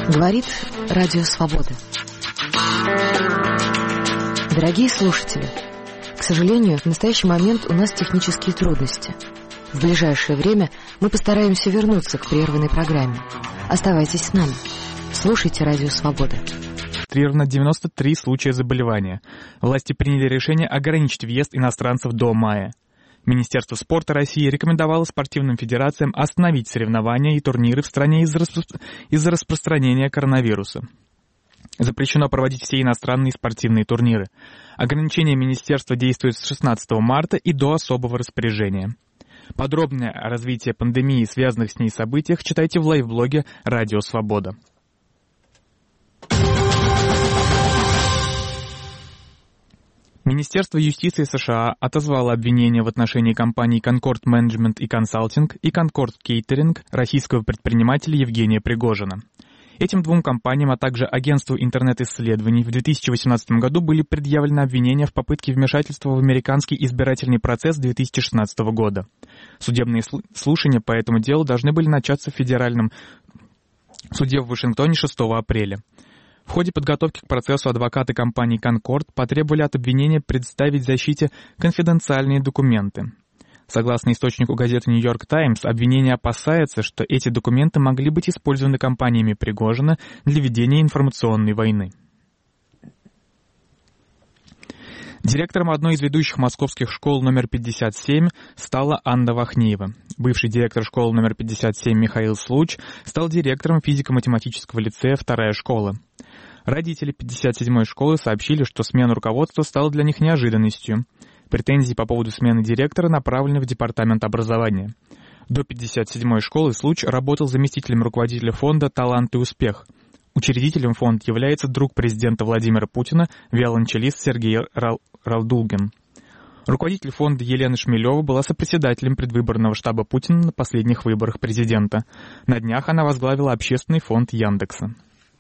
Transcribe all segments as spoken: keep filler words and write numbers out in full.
Говорит Радио Свобода. Дорогие слушатели, к сожалению, в настоящий момент у нас технические трудности. В ближайшее время мы постараемся вернуться к прерванной программе. Оставайтесь с нами. Слушайте Радио Свобода. Регистрировано девяносто три случая заболевания. Власти приняли решение ограничить въезд иностранцев до мая. Министерство спорта России рекомендовало спортивным федерациям остановить соревнования и турниры в стране из-за, распро... из-за распространения коронавируса. Запрещено проводить все иностранные спортивные турниры. Ограничение министерства действует с шестнадцатого марта и до особого распоряжения. Подробное о развитии пандемии и связанных с ней событиях читайте в лайв-блоге «Радио Свобода». Министерство юстиции США отозвало обвинения в отношении компаний Concord Management и Consulting и Concord Catering российского предпринимателя Евгения Пригожина. Этим двум компаниям, а также агентству интернет-исследований в две тысячи восемнадцатом году были предъявлены обвинения в попытке вмешательства в американский избирательный процесс две тысячи шестнадцатого года. Судебные слушания по этому делу должны были начаться в федеральном суде в Вашингтоне шестого апреля. В ходе подготовки к процессу адвокаты компании Concord потребовали от обвинения представить защите конфиденциальные документы. Согласно источнику газеты «Нью-Йорк Таймс», обвинение опасается, что эти документы могли быть использованы компаниями Пригожина для ведения информационной войны. Директором одной из ведущих московских школ номер пятьдесят семь стала Анна Вахнеева. Бывший директор школы номер пятьдесят семь Михаил Случ стал директором физико-математического лицея «Вторая школа». Родители пятьдесят седьмой школы сообщили, что смена руководства стала для них неожиданностью. Претензии по поводу смены директора направлены в департамент образования. До пятьдесят седьмой школы Случ работал заместителем руководителя фонда «Талант и успех». Учредителем фонда является друг президента Владимира Путина, виолончелист Сергей Ралдулгин. Руководитель фонда Елена Шмелева была сопредседателем предвыборного штаба Путина на последних выборах президента. На днях она возглавила общественный фонд Яндекса.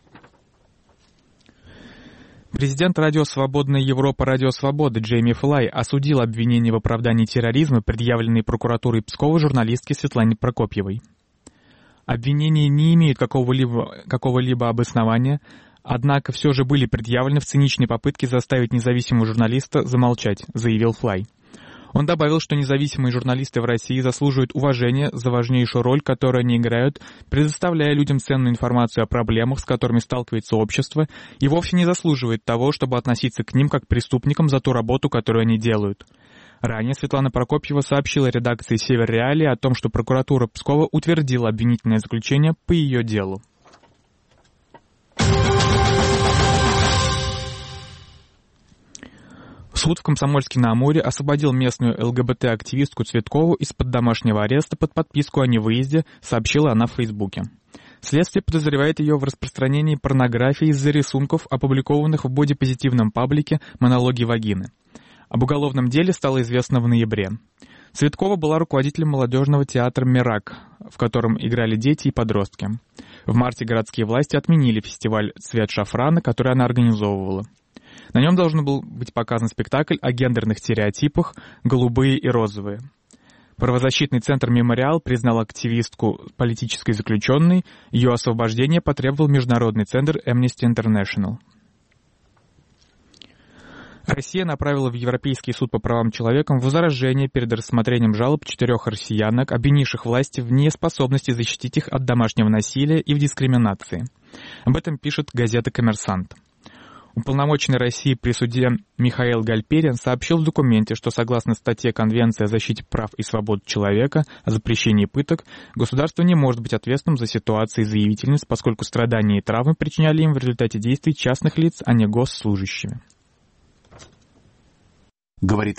Президент Радио Свободная Европа Радио Свобода Джейми Флай осудил обвинения в оправдании терроризма, предъявленные прокуратурой Пскова журналистке Светлане Прокопьевой. Обвинения не имеют какого-либо, какого-либо обоснования, однако все же были предъявлены в циничной попытке заставить независимого журналиста замолчать, заявил Флай. Он добавил, что независимые журналисты в России заслуживают уважения за важнейшую роль, которую они играют, предоставляя людям ценную информацию о проблемах, с которыми сталкивается общество, и вовсе не заслуживают того, чтобы относиться к ним как к преступникам за ту работу, которую они делают. Ранее Светлана Прокопьева сообщила редакции «Север Реалии» о том, что прокуратура Пскова утвердила обвинительное заключение по ее делу. Суд в Комсомольске-на-Амуре освободил местную ЛГБТ-активистку Цветкову из-под домашнего ареста под подписку о невыезде, сообщила она в Фейсбуке. Следствие подозревает ее в распространении порнографии из-за рисунков, опубликованных в бодипозитивном паблике «Монологи вагины». Об уголовном деле стало известно в ноябре. Цветкова была руководителем молодежного театра «Мирак», в котором играли дети и подростки. В марте городские власти отменили фестиваль «Цвет шафрана», который она организовывала. На нем должен был быть показан спектакль о гендерных стереотипах «Голубые и розовые». Правозащитный центр «Мемориал» признал активистку политической заключенной, ее освобождение потребовал международный центр Amnesty International. Россия направила в Европейский суд по правам человека возражение перед рассмотрением жалоб четырех россиянок, обвинивших власти в неспособности защитить их от домашнего насилия и в дискриминации. Об этом пишет газета «Коммерсант». Уполномоченный России при суде Михаил Гальперин сообщил в документе, что согласно статье Конвенции о защите прав и свобод человека о запрещении пыток, государство не может быть ответственным за ситуации заявительниц, поскольку страдания и травмы причиняли им в результате действий частных лиц, а не госслужащими. Говорит